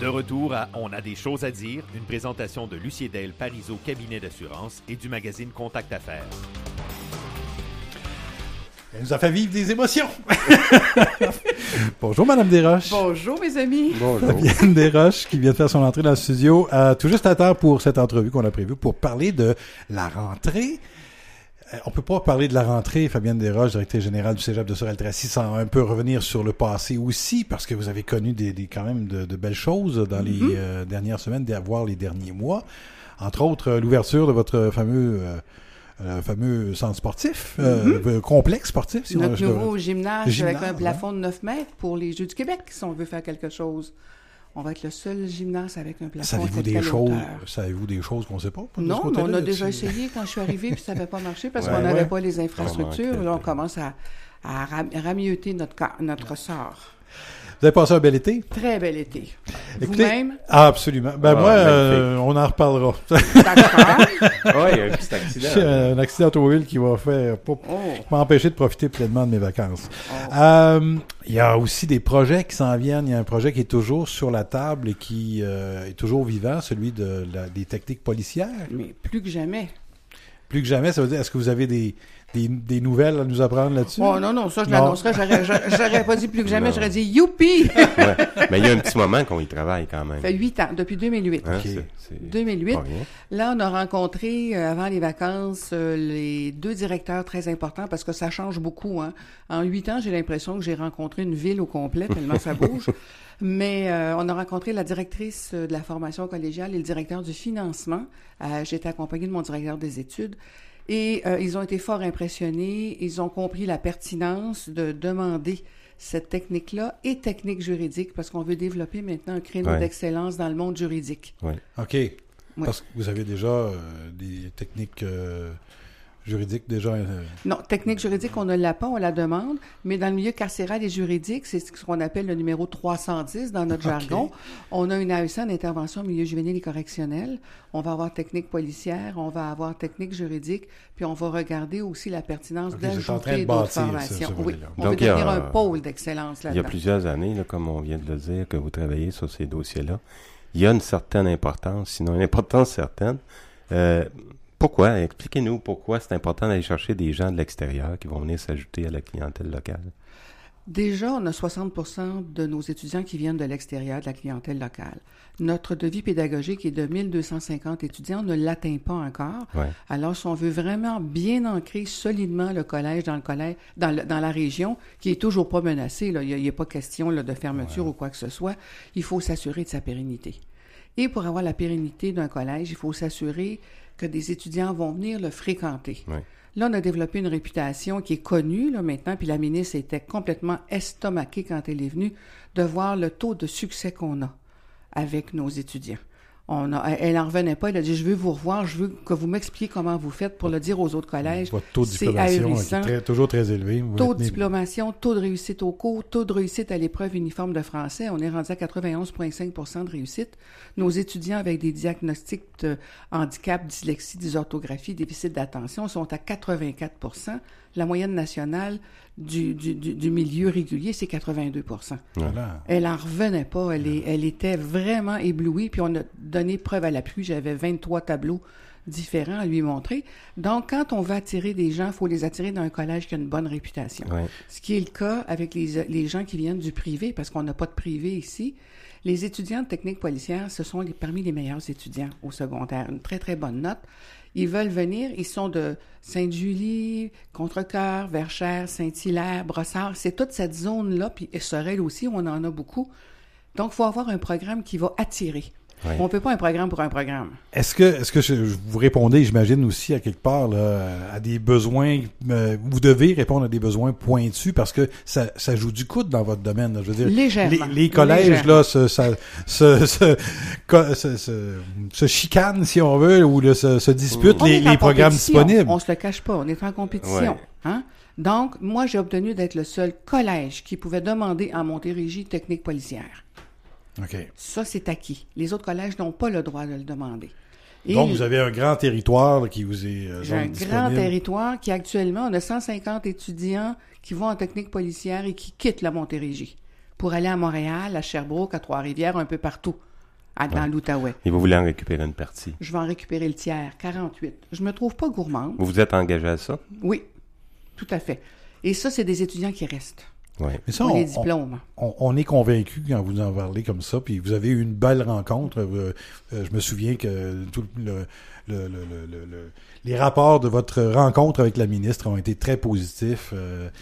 De retour à On a des choses à dire, une présentation de Lucier-Dale Parizeau Cabinet d'assurance et du magazine Contact Affaires. Elle nous a fait vivre des émotions. Bonjour, Madame Desroches. Bonjour, mes amis. Bonjour. Fabienne Desroches qui vient de faire son entrée dans le studio, tout juste à temps pour cette entrevue qu'on a prévue pour parler de la rentrée. On peut pas parler de la rentrée, Fabienne Desroches, directrice générale du Cégep de Sorel-Tracy, sans un peu revenir sur le passé aussi, parce que vous avez connu quand même de belles choses dans les dernières semaines, voire les derniers mois. Entre autres, l'ouverture de votre fameux centre sportif, complexe sportif. Si Notre nouveau gymnase avec un plafond de 9 mètres pour les Jeux du Québec, si on veut faire quelque chose. On va être le seul gymnase avec un plafond Savez-vous des choses qu'on ne sait pas? Non, mais on a déjà essayé quand je suis arrivée, puis ça n'avait pas marché parce qu'on n'avait pas les infrastructures. Là, on commence à rameuter notre sort. Vous avez passé un bel été? Très bel été. Écoutez, vous-même? Absolument. On en reparlera. D'accord. Oui, il y a un petit accident. Un accident automobile qui va m'empêcher de profiter pleinement de mes vacances. Il y a aussi des projets qui s'en viennent. Il y a un projet qui est toujours sur la table et qui est toujours vivant, celui des techniques policières. Mais plus que jamais. Plus que jamais, ça veut dire, est-ce que vous avez des nouvelles à nous apprendre là-dessus? Oh non, ça je l'annoncerais. J'aurais pas dit plus que jamais, j'aurais dit youpi! Ouais. Mais il y a un petit moment qu'on y travaille quand même. Ça fait 8 ans, depuis 2008. Hein, okay. 2008. Là, on a rencontré, avant les vacances, les 2 directeurs très importants parce que ça change beaucoup. Hein. En 8 ans, j'ai l'impression que j'ai rencontré une ville au complet, tellement ça bouge. Mais on a rencontré la directrice de la formation collégiale et le directeur du financement. J'étais accompagnée de mon directeur des études. Et ils ont été fort impressionnés. Ils ont compris la pertinence de demander cette technique-là et technique juridique parce qu'on veut développer maintenant un créneau d'excellence dans le monde juridique. Oui. OK. Oui. Parce que vous avez déjà des techniques juridique déjà? Non, technique juridique, on ne l'a pas, on la demande, mais dans le milieu carcéral et juridique, c'est ce qu'on appelle le numéro 310 dans notre jargon. On a une AEC en intervention au milieu juvénile et correctionnel. On va avoir technique policière, on va avoir technique juridique, puis on va regarder aussi la pertinence d'ajouter d'autres formations. Oui, on veut devenir un pôle d'excellence là-dedans. Il y a plusieurs années, là, comme on vient de le dire, que vous travaillez sur ces dossiers-là. Il y a une certaine importance, sinon une importance certaine. Pourquoi? Expliquez-nous pourquoi c'est important d'aller chercher des gens de l'extérieur qui vont venir s'ajouter à la clientèle locale. Déjà, on a 60% de nos étudiants qui viennent de l'extérieur de la clientèle locale. Notre devis pédagogique est de 1250 étudiants, on ne l'atteint pas encore. Ouais. Alors, si on veut vraiment bien ancrer solidement le collège dans la région, qui est toujours pas menacée, là, il n'y a pas question là, de fermeture ou quoi que ce soit, il faut s'assurer de sa pérennité. Et pour avoir la pérennité d'un collège, il faut s'assurer que des étudiants vont venir le fréquenter. Oui. Là, on a développé une réputation qui est connue là, maintenant, puis la ministre était complètement estomaquée quand elle est venue de voir le taux de succès qu'on a avec nos étudiants. Elle n'en revenait pas, elle a dit « Je veux vous revoir, je veux que vous m'expliquiez comment vous faites pour le dire aux autres collèges. » Votre taux de diplomation est toujours très élevé. Taux de diplomation, taux de réussite au cours, taux de réussite à l'épreuve uniforme de français. On est rendu à 91,5% de réussite. Nos étudiants avec des diagnostics de handicap, dyslexie, dysorthographie, déficit d'attention sont à 84%. La moyenne nationale du milieu régulier, c'est 82%. Voilà. Elle en revenait pas. Elle était vraiment éblouie. Puis on a donné preuve à l'appui. J'avais 23 tableaux différents à lui montrer. Donc, quand on veut attirer des gens, il faut les attirer dans un collège qui a une bonne réputation. Ouais. Ce qui est le cas avec les gens qui viennent du privé, parce qu'on n'a pas de privé ici. Les étudiants de technique policière, ce sont parmi les meilleurs étudiants au secondaire. Une très, très bonne note. Ils veulent venir, ils sont de Sainte-Julie, Contrecoeur, Verchères, Saint-Hilaire, Brossard. C'est toute cette zone-là, puis Sorel aussi, où on en a beaucoup. Donc, il faut avoir un programme qui va attirer. Oui. On ne peut pas un programme pour un programme. Est-ce que vous répondez, j'imagine aussi à quelque part, là, à des besoins, vous devez répondre à des besoins pointus parce que ça joue du coude dans votre domaine. Là, je veux dire, légèrement. Les collèges là se chicanent si on veut ou là, se disputent les programmes disponibles. On se le cache pas, on est en compétition. Ouais. Hein? Donc, moi, j'ai obtenu d'être le seul collège qui pouvait demander en Montérégie technique policière. Okay. Ça, c'est acquis. Les autres collèges n'ont pas le droit de le demander. Et donc, vous avez un grand territoire là, qui vous est j'ai un grand territoire qui, actuellement, on a 150 étudiants qui vont en technique policière et qui quittent la Montérégie pour aller à Montréal, à Sherbrooke, à Trois-Rivières, un peu partout. dans l'Outaouais. Et vous voulez en récupérer une partie. Je vais en récupérer le tiers, 48. Je me trouve pas gourmande. Vous vous êtes engagé à ça? Oui, tout à fait. Et ça, c'est des étudiants qui restent. Oui. Mais ça, Pour les diplômes. on est convaincu quand vous en parlez comme ça, puis vous avez eu une belle rencontre. Je me souviens que tout les rapports de votre rencontre avec la ministre ont été très positifs.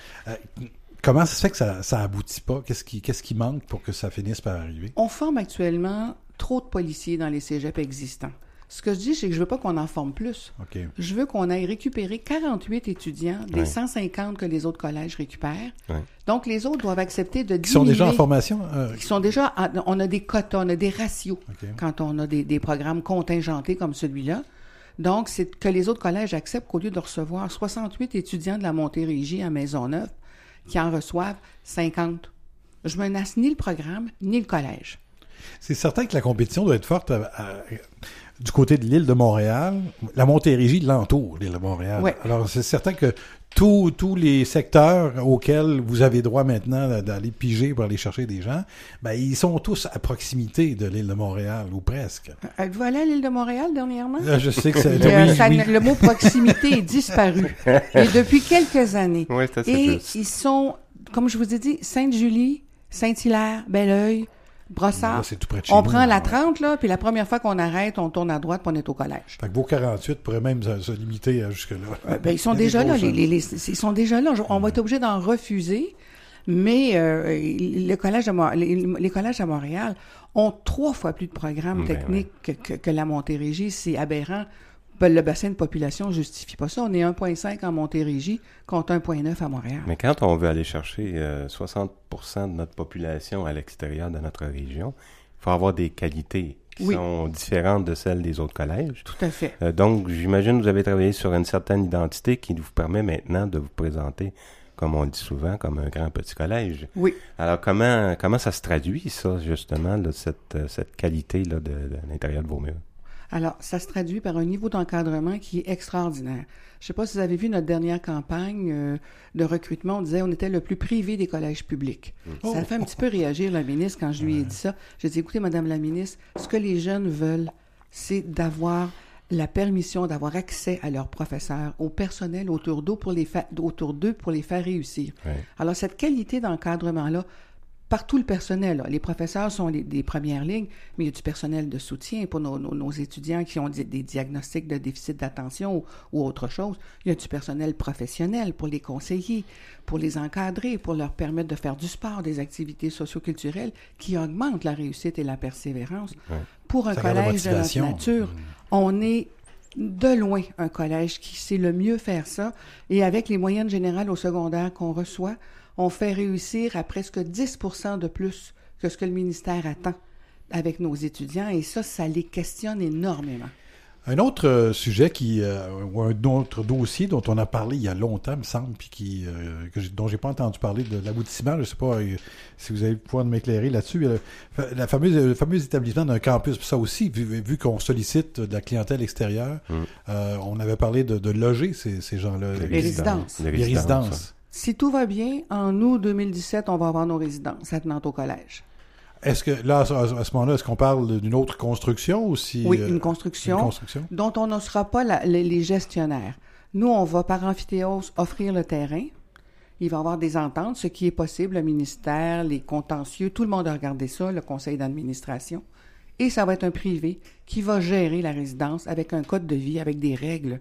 Comment ça se fait que ça aboutit pas? Qu'est-ce qui manque pour que ça finisse par arriver? On forme actuellement trop de policiers dans les cégeps existants. Ce que je dis, c'est que je veux pas qu'on en forme plus. Okay. Je veux qu'on aille récupérer 48 étudiants des 150 que les autres collèges récupèrent. Ouais. Donc, les autres doivent accepter de diminuer. Qui sont déjà en formation? Qui sont déjà... On a des quotas, on a des ratios quand on a des programmes contingentés comme celui-là. Donc, c'est que les autres collèges acceptent qu'au lieu de recevoir 68 étudiants de la Montérégie à Maisonneuve, qui en reçoivent 50. Je menace ni le programme, ni le collège. C'est certain que la compétition doit être forte du côté de l'île de Montréal. La Montérégie l'entoure, l'île de Montréal. Ouais. Alors, c'est certain que tous les secteurs auxquels vous avez droit maintenant d'aller piger pour aller chercher des gens, ben, ils sont tous à proximité de l'île de Montréal, ou presque. Êtes-vous allé à l'île de Montréal dernièrement? Je sais que c'est... Le mot proximité est disparu. Et depuis quelques années. Oui, c'est assez Et juste. ils sont, comme je vous ai dit, Sainte-Julie, Saint-Hilaire, Belleuil, Brossard. Là, c'est tout près de chez On nous, prend la là. 30, là, puis la première fois qu'on arrête, on tourne à droite, puis on est au collège. Fait que vos 48 pourraient même se limiter jusque-là. Ben, ils sont Il y a déjà des là. grosses Ils sont déjà là. On va être obligé d'en refuser. Mais les collèges à Montréal ont 3 fois plus de programmes techniques que la Montérégie. C'est aberrant. Le bassin de population ne justifie pas ça. On est 1,5 en Montérégie contre 1,9 à Montréal. Mais quand on veut aller chercher 60% de notre population à l'extérieur de notre région, il faut avoir des qualités qui sont différentes de celles des autres collèges. Tout à fait. Donc, j'imagine que vous avez travaillé sur une certaine identité qui vous permet maintenant de vous présenter, comme on le dit souvent, comme un grand petit collège. Oui. Alors, comment ça se traduit, ça, justement, là, cette qualité-là de l'intérieur de vos murs? Alors, ça se traduit par un niveau d'encadrement qui est extraordinaire. Je ne sais pas si vous avez vu notre dernière campagne de recrutement. On disait on était le plus privé des collèges publics. Ça a fait un petit peu réagir la ministre quand je lui ai dit ça. J'ai dit, écoutez, Madame la ministre, ce que les jeunes veulent, c'est d'avoir la permission d'avoir accès à leurs professeurs, au personnel autour d'eux pour les faire réussir. Ouais. Alors, cette qualité d'encadrement-là, par tout le personnel, là. Les professeurs sont des premières lignes, mais il y a du personnel de soutien pour nos étudiants qui ont des diagnostics de déficit d'attention ou autre chose. Il y a du personnel professionnel pour les conseiller, pour les encadrer, pour leur permettre de faire du sport, des activités socio-culturelles qui augmentent la réussite et la persévérance. Ouais. Pour un Ça garde la collège de notre motivation. nature, on est de loin un collège qui sait le mieux faire ça. Et avec les moyennes générales au secondaire qu'on reçoit, on fait réussir à presque 10% de plus que ce que le ministère attend avec nos étudiants. Et ça les questionne énormément. Un autre sujet ou un autre dossier dont on a parlé il y a longtemps, me semble, puis dont j'ai pas entendu parler de l'aboutissement, je ne sais pas si vous allez pouvoir m'éclairer là-dessus, le fameux établissement d'un campus. Ça aussi, vu qu'on sollicite de la clientèle extérieure, on avait parlé de loger ces gens-là. Les résidences. Les résidences. Si tout va bien, en août 2017, on va avoir nos résidences attenantes au collège. Est-ce que là, à ce moment-là, est-ce qu'on parle d'une autre construction ou si... Oui, une construction dont on ne sera pas les gestionnaires. Nous, on va par amphithéose offrir le terrain. Il va y avoir des ententes, ce qui est possible, le ministère, les contentieux, tout le monde a regardé ça, le conseil d'administration. Et ça va être un privé qui va gérer la résidence avec un code de vie, avec des règles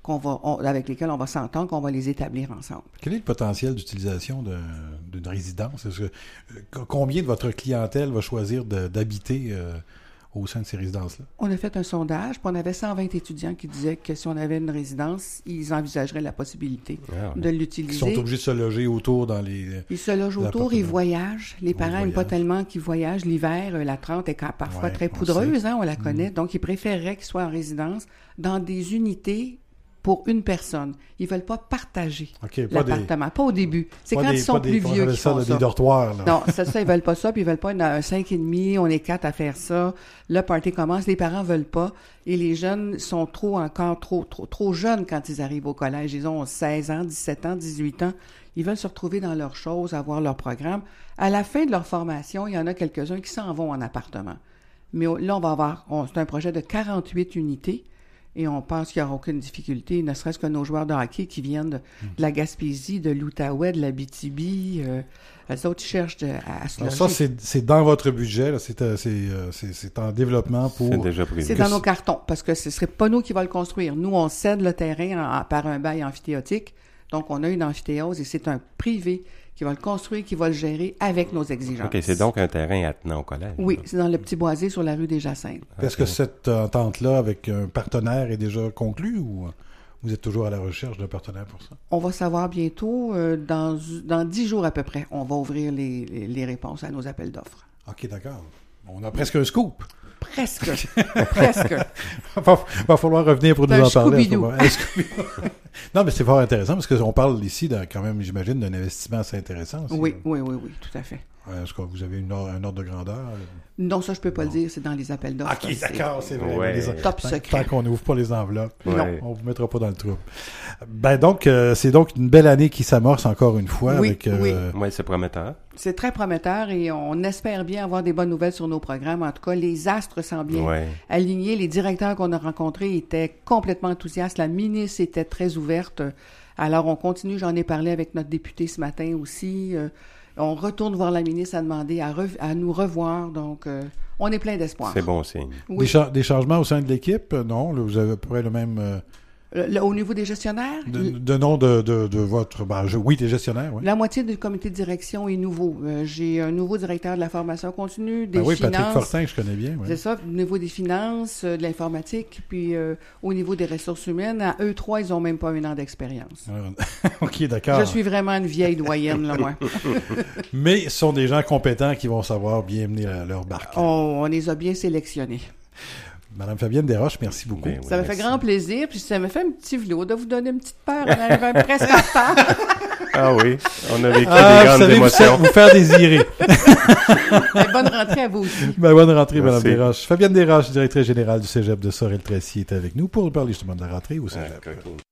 avec lesquelles on va s'entendre, qu'on va les établir ensemble. Quel est le potentiel d'utilisation d'une résidence? Combien de votre clientèle va choisir d'habiter au sein de ces résidences-là? On a fait un sondage, puis on avait 120 étudiants qui disaient que si on avait une résidence, ils envisageraient la possibilité de l'utiliser. Ils sont obligés de se loger autour dans les... Ils se logent autour, ils voyagent. Les parents n'aiment pas tellement qu'ils voyagent. L'hiver, la 30 est parfois très poudreuse, on la connaît. Donc, ils préféreraient qu'ils soient en résidence dans des unités pour une personne. Ils veulent pas partager l'appartement. Pas au début. C'est quand ils sont plus vieux qu'ils font ça. Des dortoirs, là. Non, ça, ils veulent pas ça. Puis ils veulent pas un 5,5. On est 4 à faire ça. Le party commence. Les parents veulent pas. Et les jeunes sont trop jeunes quand ils arrivent au collège. Ils ont 16 ans, 17 ans, 18 ans. Ils veulent se retrouver dans leurs choses, avoir leur programme. À la fin de leur formation, il y en a quelques-uns qui s'en vont en appartement. Mais là, on va avoir, c'est un projet de 48 unités et on pense qu'il n'y aura aucune difficulté, ne serait-ce que nos joueurs de hockey qui viennent de la Gaspésie, de l'Outaouais, de l'Abitibi, les autres cherchent à se loger. Alors ça, c'est dans votre budget, là, c'est en développement pour... C'est déjà prévu. C'est dans nos cartons, parce que ce ne serait pas nous qui va le construire. Nous, on cède le terrain par un bail amphithéotique. Donc, on a une amphithéose et c'est un privé qui va le construire, qui va le gérer avec nos exigences. OK, c'est donc un terrain attenant au collège. Oui, là. c'est dans le Petit Boisé sur la rue des Jacinthes. Est-ce que cette entente-là avec un partenaire est déjà conclue ou vous êtes toujours à la recherche d'un partenaire pour ça? On va savoir bientôt, dans 10 jours à peu près, on va ouvrir les réponses à nos appels d'offres. OK, d'accord. On a presque un scoop. Presque. Presque. Va falloir revenir pour nous en parler. Scooby-Doo. Non, mais c'est fort intéressant parce qu'on parle ici, quand même, j'imagine, d'un investissement assez intéressant. Oui, tout à fait. Est-ce que vous avez un ordre de grandeur? Non, ça, je peux pas le dire, c'est dans les appels d'offres. OK, d'accord, c'est vrai. Ouais. Top secret. Tant qu'on n'ouvre pas les enveloppes, Ouais. on vous mettra pas dans le trouble. Ben donc, c'est donc une belle année qui s'amorce encore une fois. Oui, avec, oui. Oui, c'est prometteur. C'est très prometteur et on espère bien avoir des bonnes nouvelles sur nos programmes. En tout cas, les astres semblent bien Ouais. alignés. Les directeurs qu'on a rencontrés étaient complètement enthousiastes. La ministre était très ouverte. Alors, on continue. J'en ai parlé avec notre député ce matin aussi. On retourne voir la ministre à demander à nous revoir. Donc, on est plein d'espoir. C'est bon signe. Oui. Des changements au sein de l'équipe? Non, là, vous avez à peu près le même... Au niveau des gestionnaires, de nom de votre... oui, des gestionnaires, oui. la moitié du comité de direction est nouveau. J'ai un nouveau directeur de la formation continue, des Oui, finances. Patrick Fortin, que je connais bien. Oui. C'est ça, au niveau des finances, de l'informatique, puis au niveau des ressources humaines, à eux trois, ils n'ont même pas 1 an d'expérience. OK, d'accord. Je suis vraiment une vieille doyenne, là, moi. Mais ce sont des gens compétents qui vont savoir bien mener leur barque. On les a bien sélectionnés. Madame Fabienne Desroches, merci beaucoup. Ben oui, Ça me fait merci. grand plaisir, puis ça me fait un petit velours de vous donner une petite peur en arrivant presque en retard. Ah oui, on a vécu des Vous grandes savez émotions. vous faire désirer. Bonne rentrée à vous aussi. Ben, bonne rentrée, Madame Merci. Desroches. Fabienne Desroches, directrice générale du Cégep de Sorel-Tracy, est avec nous pour nous parler justement de la rentrée au Cégep. Ah, cool.